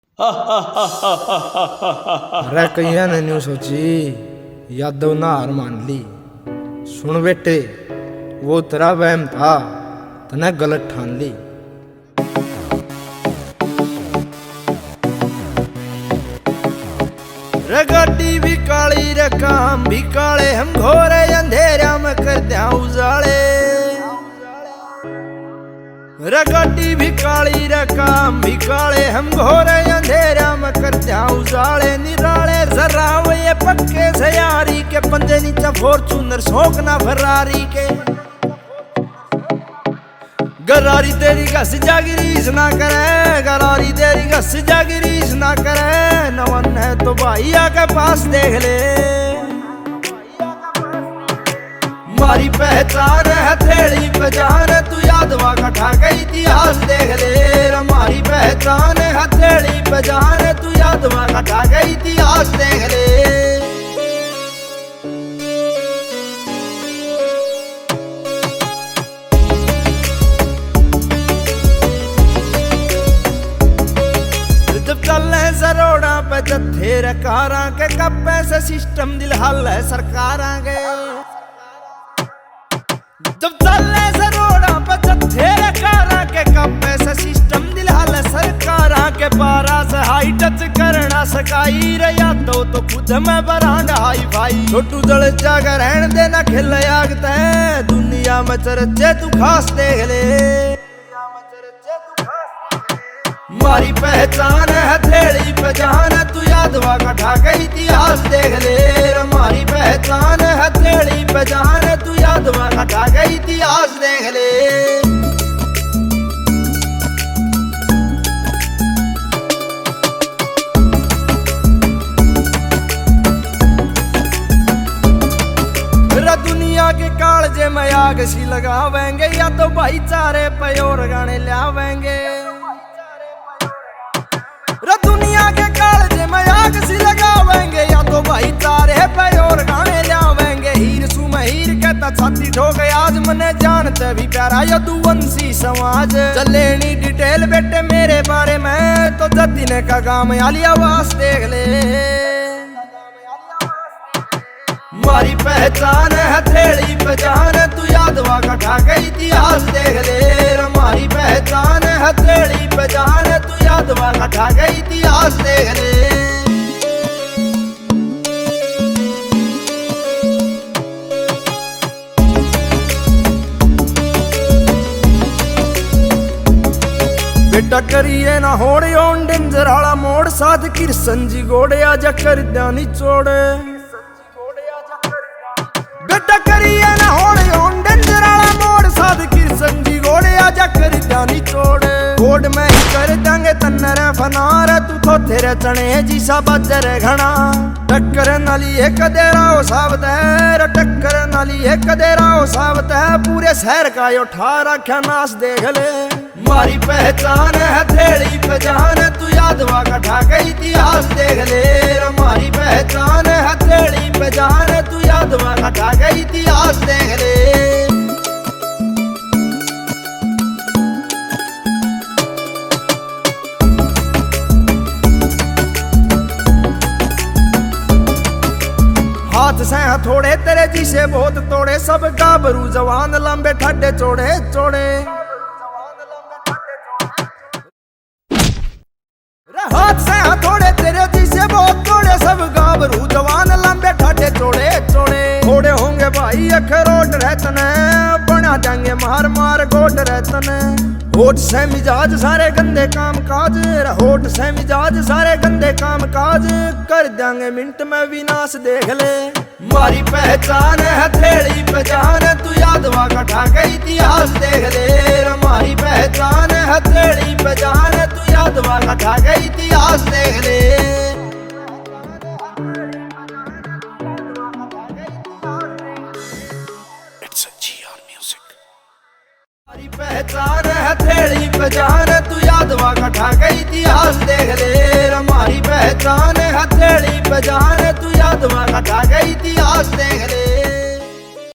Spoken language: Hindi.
अरे कहिया ने न्यू सोची यादव ना हार मान ली। सुन बेटे वो तेरा वहम था, तने गलत ठान ली। रे गाड़ी भी काली रे काम भी काले, हम घोरे अंधेरा में करते हैं उजाले। रे गाड़ी भी काली रे काम भी काले, हम घोरे अंधेरा में करते हैं उजाले। निराले जरा ये पक्के से यारी के, पंजे नीचा फॉर्चूनर शौक ना फरारी के। गरारी तेरी घस जागिरीस ना करे, गरारी तेरी घस जागिरीस ना करे। नवन है तो भाइया के पास देख ले, मारी पहचान है हथेली पे जान। तू यादवा का ठाके इतिहास देख ले, हमारी पहचान है हथेली पे जान। तू यादवा का ठाके इतिहास देख ले। चले जरोड़ा पे जत्थे रकारा के, कब्बे से सिस्टम दिल हल है सरकारा के। जब चले जरोड़ा पे जत्थे रकारा के, कब्बे से सिस्टम दिल हल है सरकारा के। पारा से हाई टच करना सकाई रे यादव तो खुद में बरांडा हाई भाई। छोटू दल जागर रहन देना खिल आगता है, दुनिया में चर्चे तू खास देख ले। मारी पहचान है हथेली पे जान। तू यादवा का ठाके इतिहास देख ले, हमारी पहचान है हथेली पे जान। तू यादवा का ठाके इतिहास देख ले। दुनिया के कालजे में आग सी लगावेंगे, या तो भाईचारे पे और गाने लावेंगे। दुनिया के कालजे में आग सी लगावेंगे, या तो भाईचारे पे और गाने लावेंगे। हीर सु में हीर कहता छाती ठोके आज, मने जानते भी प्यारा यदुवंशी समाज। चले नी डिटेल बेटे मेरे बारे में, तो जतिने का गांव आलियावास देख ले। मारी पहचान है हथेली पे जान। तू यादवा का ठाके इतिहास देख ले, हमारी पहचान है हथेली पे जान। तू यादवा का ठाके इतिहास देख ले। बेटा करिए ना होड़े ओन डेंजर आला मोड़, साध किरसन जी गोड़े आजा कर दानी चोड़े। बेटा करिए ना होड़े ओन डेंजर आला मोड़, साध किरसन जी गोड़े आजा कर दानी चोड़े। गोड में ही कर देंगे तन्नरे फनार, तू तो तेरे चने जी सा बजर घना। टक्कर नाली है कदेरा हो साबत है, टक्कर नाली है कदेरा हो साबत है। पूरे शहर का यो ठार रखा नाश देख ले। मारी पहचान है हथेली पे जान। तू यादवा का ठाके इतिहास देख ले, हमारी पहचान है हथेली पे जान। तू यादवा का ठाके इतिहास देख ले। हाथ से हथोड़े तेरे जी से बहुत तोड़े, सब गाभरू जवान लंबे ठड्डे चौड़े चौड़े। हाथ से हथोड़े तेरे जी से बहुत तोड़े, सब गाभरू जवान लंबे ठड्डे चौड़े चौड़े। थोड़े होंगे भाई अखरोट रहतने, बना जाएंगे मार मार गोट रहतने। होठ से मिजाज सारे गंदे काम काज, होठ से मिजाज सारे गंदे काम काज। कर देंगे मिनट में विनाश देख ले। मारी पहचान है हथेली पे जान। तू यादवा का ठाके इतिहास देख ले, हमारी पहचान है हथेली पे जान। तू यादवा का ठाके इतिहास देख ले। हमारी पहचान है हथेली पे जान। तू यादवा का ठाके इतिहास देख ले, हमारी पहचान है हथेली पे जान। तू यादवा का ठाके इतिहास देख ले।